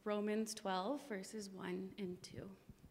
Romans 12, verses 1 and 2.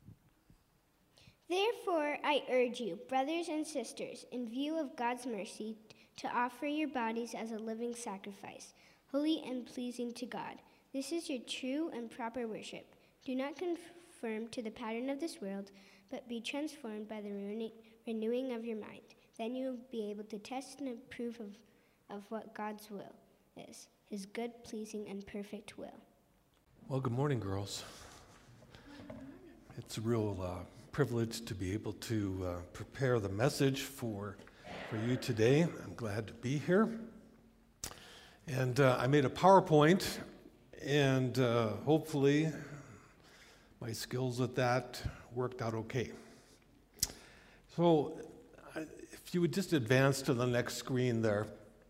Therefore, I urge you, brothers and sisters, in view of God's mercy, to offer your bodies as a living sacrifice, holy and pleasing to God. This is your true and proper worship. Do not conform to the pattern of this world, but be transformed by the renewing of your mind. Then you will be able to test and approve of what God's will is, his good, pleasing, and perfect will. Well, good morning, girls. It's a real privilege to be able to prepare the message for you today. I'm glad to be here. And I made a PowerPoint, and hopefully my skills at that worked out okay. So if you would just advance to the next screen there.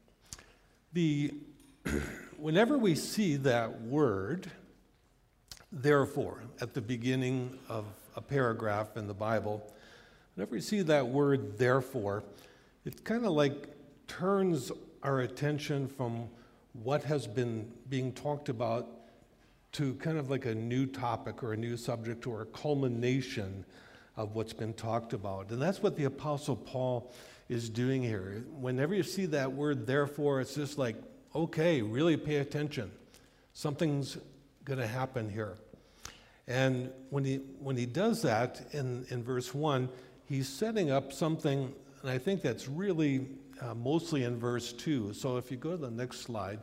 Whenever we see that word, therefore, at the beginning of a paragraph in the Bible, whenever we see that word therefore, it kind of like turns our attention from what has been being talked about to kind of like a new topic or a new subject or a culmination of what's been talked about. And that's what the Apostle Paul is doing here. Whenever you see that word therefore, it's just like, okay, really pay attention. Something's going to happen here. And when he does that in verse 1, he's setting up something, and I think that's really mostly in verse 2. So if you go to the next slide.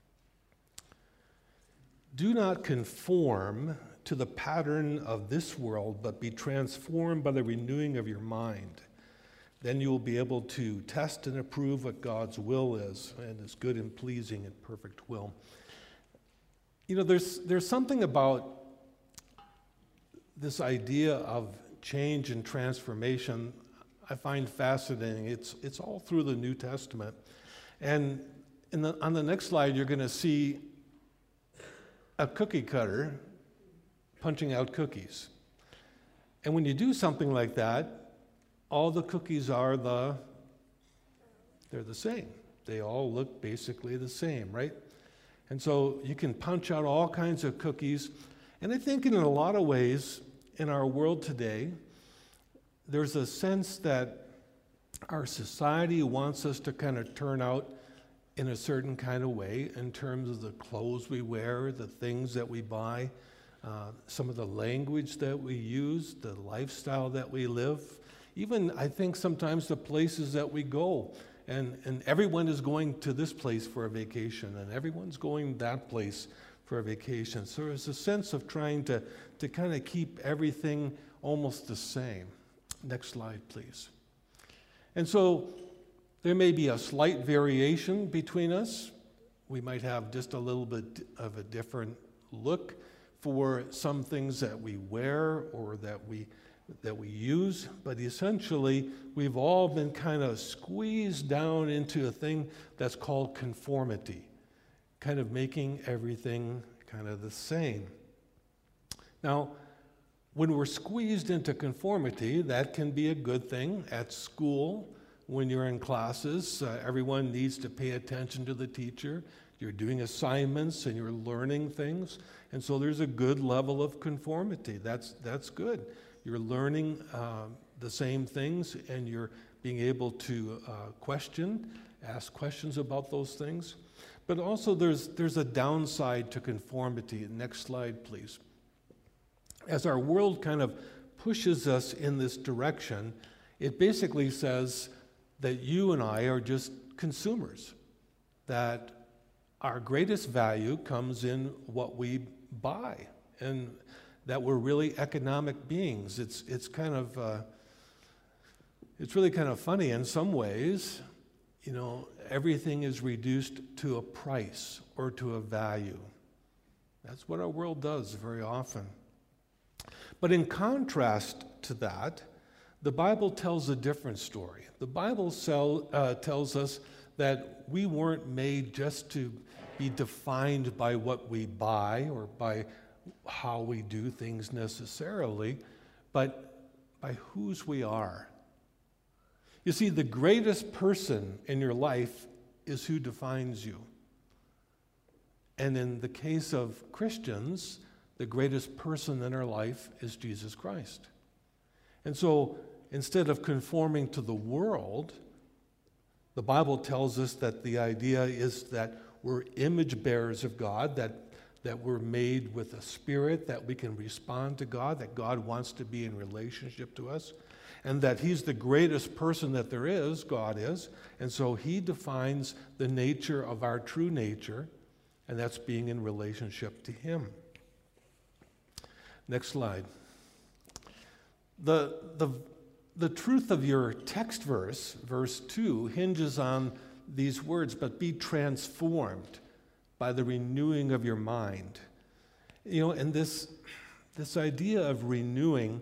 Do not conform to the pattern of this world, but be transformed by the renewing of your mind. Then you will be able to test and approve what God's will is, and his good and pleasing and perfect will. You know, there's something about this idea of change and transformation I find fascinating. It's all through the New Testament. And on the next slide, you're going to see a cookie cutter punching out cookies. And when you do something like that, all the cookies they're the same. They all look basically the same, right? And so you can punch out all kinds of cookies. And I think in a lot of ways, in our world today, there's a sense that our society wants us to kind of turn out in a certain kind of way in terms of the clothes we wear, the things that we buy, some of the language that we use, the lifestyle that we live, even I think sometimes the places that we go. And everyone is going to this place for a vacation, and everyone's going that place for a vacation. So there's a sense of trying to kind of keep everything almost the same. Next slide, please. And so there may be a slight variation between us. We might have just a little bit of a different look for some things that we wear or that we use, but essentially we've all been kind of squeezed down into a thing that's called conformity, kind of making everything kind of the same. Now, when we're squeezed into conformity, that can be a good thing. At school, when you're in classes, everyone needs to pay attention to the teacher. You're doing assignments and you're learning things, and so there's a good level of conformity. That's good. You're learning the same things, and you're being able to ask questions about those things. But also there's a downside to conformity. Next slide, please. As our world kind of pushes us in this direction, it basically says that you and I are just consumers, that our greatest value comes in what we buy, and that we're really economic beings. It's really kind of funny in some ways. You know, everything is reduced to a price or to a value. That's what our world does very often. But in contrast to that, the Bible tells a different story. The Bible tells us that we weren't made just to be defined by what we buy or by how we do things necessarily, but by whose we are. You see, the greatest person in your life is who defines you. And in the case of Christians, the greatest person in our life is Jesus Christ. And so instead of conforming to the world, the Bible tells us that the idea is that we're image bearers of God, that we're made with a spirit, that we can respond to God, that God wants to be in relationship to us, and that He's the greatest person that there is, God is, and so He defines the nature of our true nature, and that's being in relationship to Him. Next slide. The truth of your text verse, verse 2, hinges on these words, but be transformed by the renewing of your mind. You know, and this idea of renewing,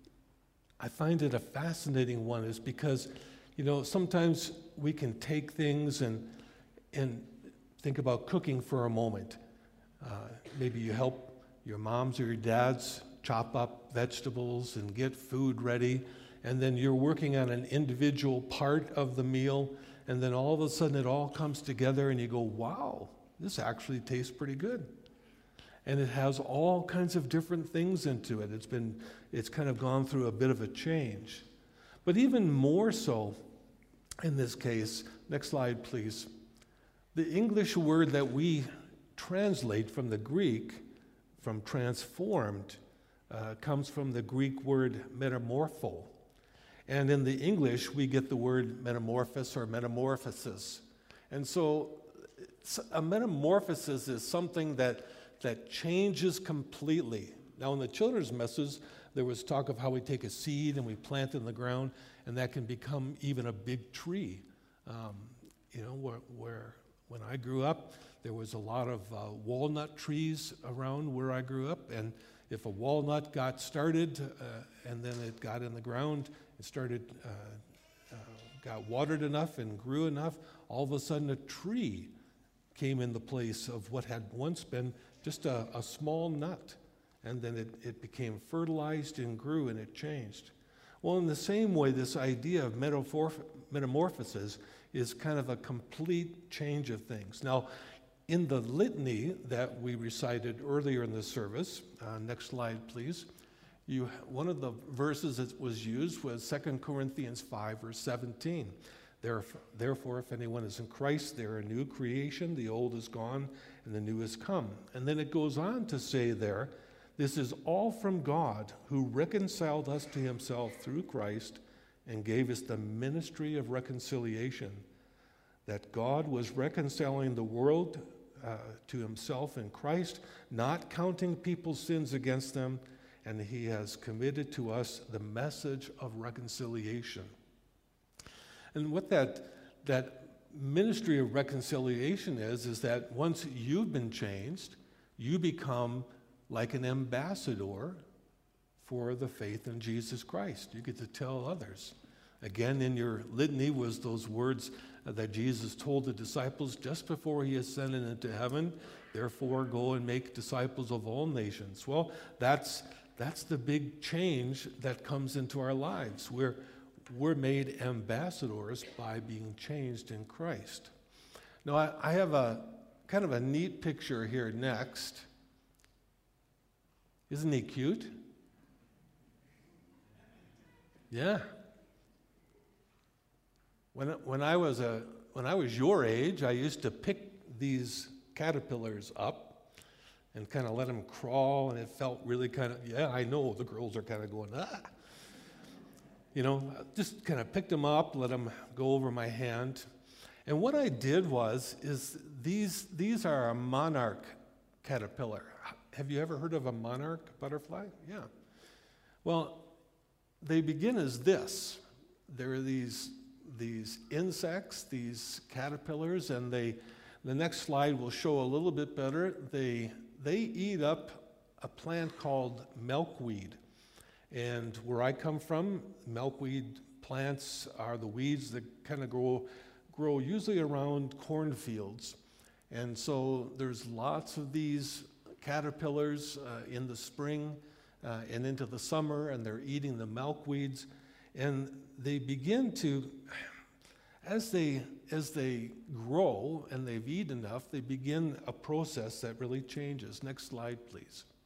I find it a fascinating one, is because, you know, sometimes we can take things and think about cooking for a moment. Maybe you help your moms or your dads chop up vegetables and get food ready, and then you're working on an individual part of the meal, and then all of a sudden it all comes together and you go, wow, this actually tastes pretty good. And it has all kinds of different things into it. It's kind of gone through a bit of a change. But even more so in this case, next slide please, the English word that we translate from the Greek, from transformed, comes from the Greek word metamorpho. And in the English, we get the word metamorphosis or metamorphosis. And so a metamorphosis is something that changes completely. Now, in the children's message, there was talk of how we take a seed and we plant it in the ground, and that can become even a big tree. You know, where when I grew up, there was a lot of walnut trees around where I grew up, and if a walnut got started and then it got in the ground, it started, got watered enough and grew enough, all of a sudden a tree came in the place of what had once been just a small nut. And then it became fertilized and grew and it changed. Well, in the same way, this idea of metamorphosis is kind of a complete change of things. Now, in the litany that we recited earlier in the service, next slide, please, one of the verses that was used was 2 Corinthians 5, verse 17. Therefore, if anyone is in Christ, they're a new creation. The old is gone and the new has come. And then it goes on to say there, this is all from God, who reconciled us to himself through Christ and gave us the ministry of reconciliation. That God was reconciling the world to himself in Christ, not counting people's sins against them, and he has committed to us the message of reconciliation. And what that ministry of reconciliation is that once you've been changed, you become like an ambassador for the faith in Jesus Christ. You get to tell others. Again, in your litany was those words that Jesus told the disciples just before he ascended into heaven, therefore go and make disciples of all nations. Well, that's the big change that comes into our lives. We're made ambassadors by being changed in Christ. Now, I have a kind of a neat picture here next. Isn't he cute? Yeah. When I was your age, I used to pick these caterpillars up and kind of let them crawl, and it felt really kind of, yeah, I know the girls are kind of going, ah. You know, just kind of picked them up, let them go over my hand. And what I did is these are a monarch caterpillar. Have you ever heard of a monarch butterfly? Yeah. Well, they begin as this. There are these insects, these caterpillars, and the next slide will show a little bit better. They eat up a plant called milkweed. And where I come from, milkweed plants are the weeds that kind of grow usually around cornfields. And so there's lots of these caterpillars in the spring and into the summer, and they're eating the milkweeds. And they begin to, as they grow and they've eaten enough, they begin a process that really changes. Next slide, please.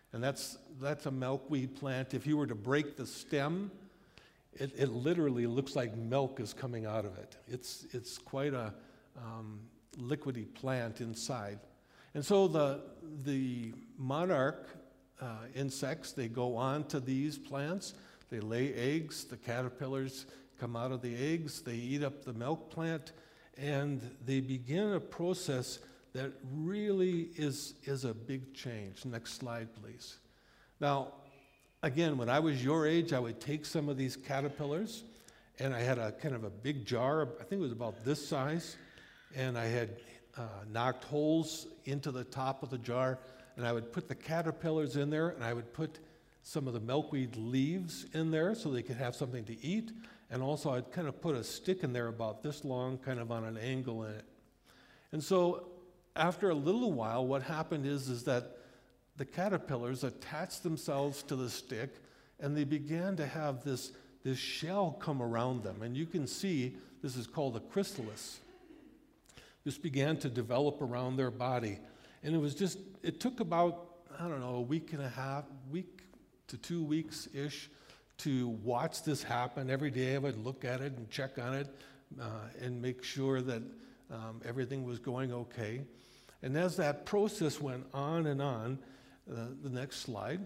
And that's a milkweed plant. If you were to break the stem, it literally looks like milk is coming out of it. It's quite a liquidy plant inside. And so the monarch insects, they go on to these plants. They lay eggs. The caterpillars come out of the eggs. They eat up the milk plant. And they begin a process that really is a big change. Next slide, please. Now, again, when I was your age, I would take some of these caterpillars, and I had a kind of a big jar, I think it was about this size, and I had knocked holes into the top of the jar, and I would put the caterpillars in there, and I would put some of the milkweed leaves in there so they could have something to eat, and also I'd kind of put a stick in there about this long, kind of on an angle in it. And so after a little while, what happened is that the caterpillars attached themselves to the stick, and they began to have this shell come around them. And you can see this is called a chrysalis. This began to develop around their body. And it took about, I don't know, a week to 2 weeks-ish to watch this happen. Every day I would look at it and check on it and make sure that everything was going okay. And as that process went on and on, the next slide,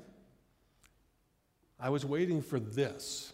I was waiting for this.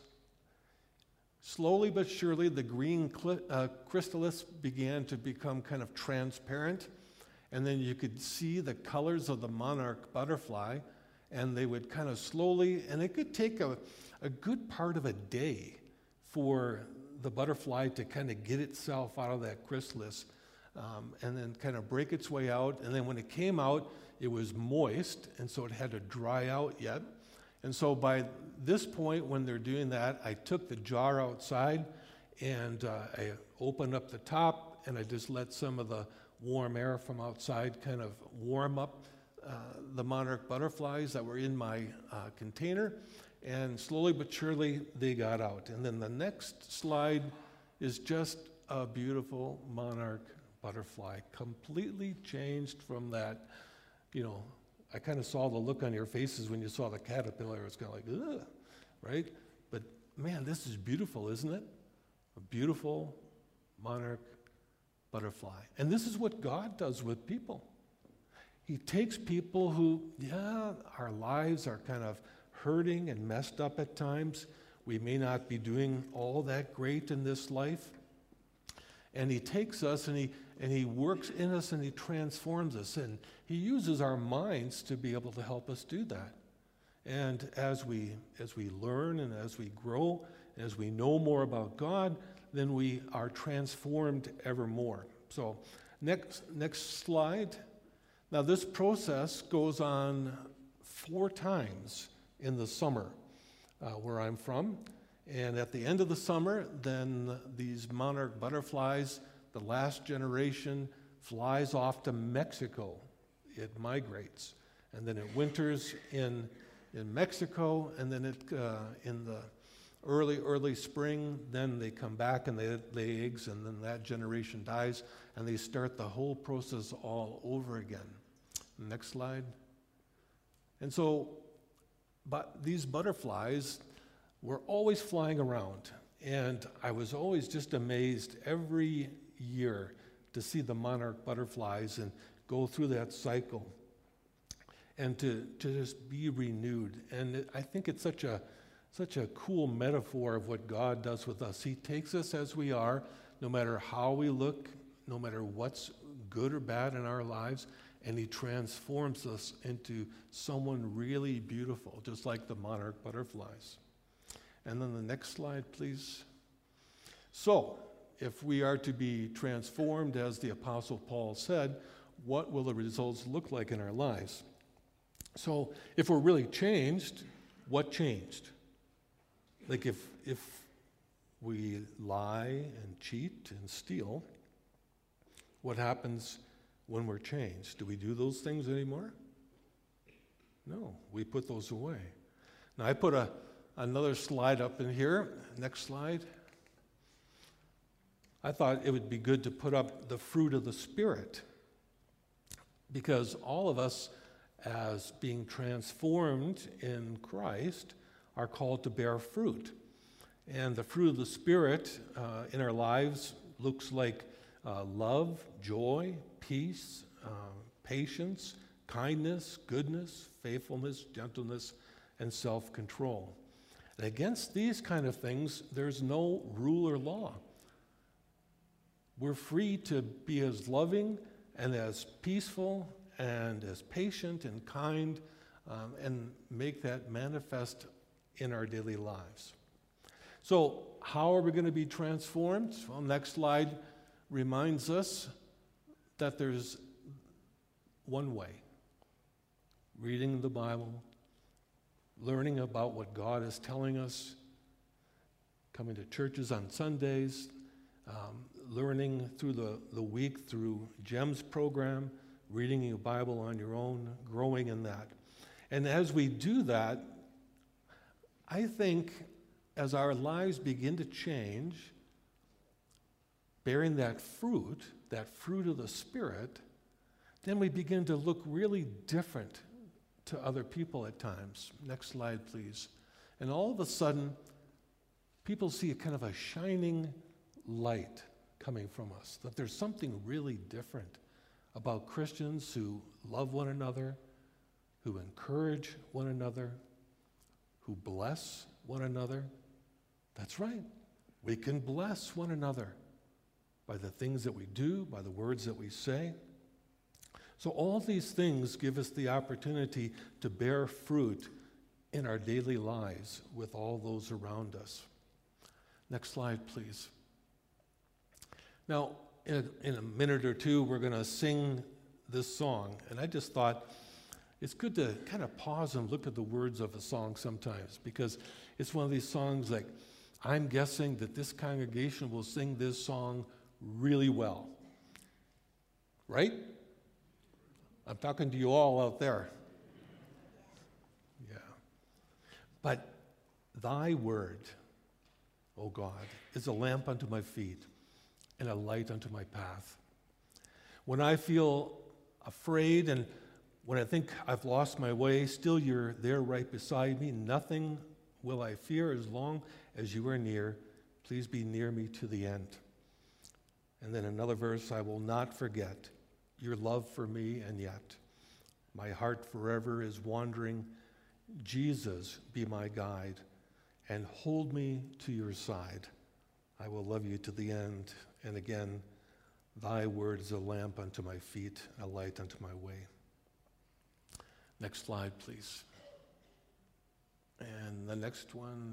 Slowly but surely, the green chrysalis began to become kind of transparent, and then you could see the colors of the monarch butterfly, and they would kind of slowly, and it could take a good part of a day for the butterfly to kind of get itself out of that chrysalis, and then kind of break its way out. And then when it came out, it was moist, and so it had to dry out yet. And so by this point, when they're doing that, I took the jar outside, and I opened up the top, and I just let some of the warm air from outside kind of warm up the monarch butterflies that were in my container, and slowly but surely they got out. And then the next slide is just a beautiful monarch butterfly, completely changed from that. You know, I kind of saw the look on your faces when you saw the caterpillar. It's kind of like, ugh, right? But man, this is beautiful, isn't it? A beautiful monarch butterfly. And this is what God does with people. He takes people who, our lives are kind of hurting and messed up at times. We may not be doing all that great in this life. And he takes us and he works in us and he transforms us. And he uses our minds to be able to help us do that. And as we learn and as we grow, and as we know more about God, then we are transformed ever more. So next slide. Now this process goes on 4 times in the summer where I'm from. And at the end of the summer, then these monarch butterflies, the last generation, flies off to Mexico. It migrates. And then it winters in Mexico, and then in the early spring, then they come back and they lay eggs, and then that generation dies, and they start the whole process all over again. Next slide. And so, but these butterflies were always flying around, and I was always just amazed every year to see the monarch butterflies and go through that cycle and to just be renewed. And I think it's such a cool metaphor of what God does with us. He takes us as we are, no matter how we look, no matter what's good or bad in our lives, and he transforms us into someone really beautiful, just like the monarch butterflies. And then the next slide, please. So, if we are to be transformed, as the Apostle Paul said, what will the results look like in our lives? So, if we're really changed, what changed? Like if we lie and cheat and steal, what happens when we're changed? Do we do those things anymore? No, we put those away. Now, I put another slide up in here. Next slide. I thought it would be good to put up the fruit of the Spirit, because all of us as being transformed in Christ, are called to bear fruit. And the fruit of the Spirit in our lives looks like love, joy, peace, patience, kindness, goodness, faithfulness, gentleness, and self-control. And against these kind of things, there's no rule or law. We're free to be as loving and as peaceful and as patient and kind, and make that manifest in our daily lives. So how are we going to be transformed? Well, next slide reminds us that there's one way. Reading the Bible, learning about what God is telling us, coming to churches on Sundays, learning through the week through GEMS program, reading your Bible on your own, growing in that. And as we do that, I think as our lives begin to change, bearing that fruit of the Spirit, then we begin to look really different to other people at times. Next slide, please. And all of a sudden, people see a kind of a shining light coming from us, that there's something really different about Christians who love one another, who encourage one another, who bless one another. That's right. We can bless one another by the things that we do, by the words that we say. So all these things give us the opportunity to bear fruit in our daily lives with all those around us. Next slide, please. Now, in a minute or two, we're going to sing this song. And I just thought it's good to kind of pause and look at the words of a song sometimes, because it's one of these songs like, I'm guessing that this congregation will sing this song really well. Right? I'm talking to you all out there. Yeah. But thy word, O God, is a lamp unto my feet and a light unto my path. When I feel afraid and when I think I've lost my way, still you're there right beside me. Nothing will I fear as long as you are near. Please be near me to the end. And then another verse, I will not forget your love for me, and yet my heart forever is wandering. Jesus, be my guide, and hold me to your side. I will love you to the end. And again, thy word is a lamp unto my feet, a light unto my way. Next slide, please. And the next one.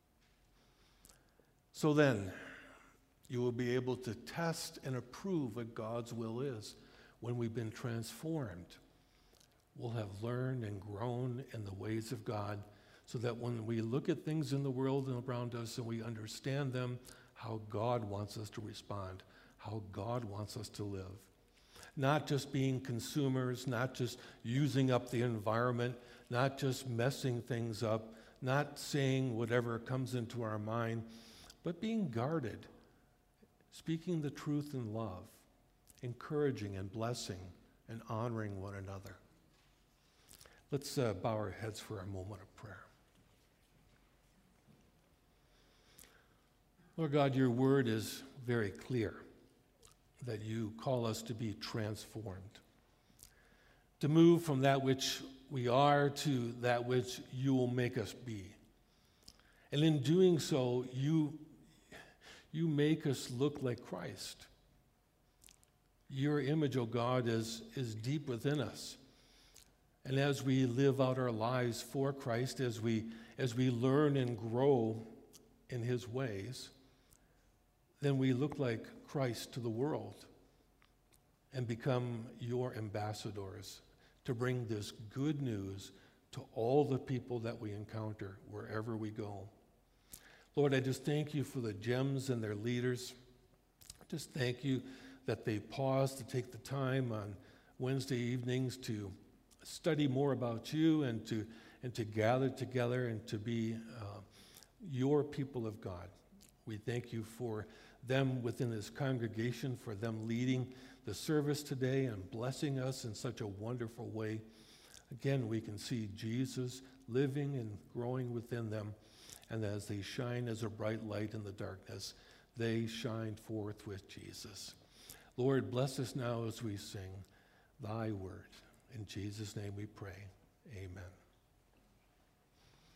So then, you will be able to test and approve what God's will is when we've been transformed. We'll have learned and grown in the ways of God, so that when we look at things in the world and around us and we understand them, how God wants us to respond, how God wants us to live. Not just being consumers, not just using up the environment, not just messing things up, not saying whatever comes into our mind, but being guarded, speaking the truth in love, encouraging and blessing and honoring one another. Let's bow our heads for a moment of prayer. Lord God, your word is very clear that you call us to be transformed, to move from that which we are to that which you will make us be. And in doing so, you make us look like Christ. Your image, O God, is deep within us. And as we live out our lives for Christ, as we learn and grow in his ways, then we look like Christ to the world and become your ambassadors to bring this good news to all the people that we encounter wherever we go. Lord, I just thank you for the GEMS and their leaders. I just thank you that they pause to take the time on Wednesday evenings to study more about you and to gather together and to be your people of God. We thank you for them within this congregation, for them leading the service today and blessing us in such a wonderful way. Again, we can see Jesus living and growing within them, and as they shine as a bright light in the darkness, they shine forth with Jesus. Lord, bless us now as we sing thy word. In Jesus' name we pray. Amen.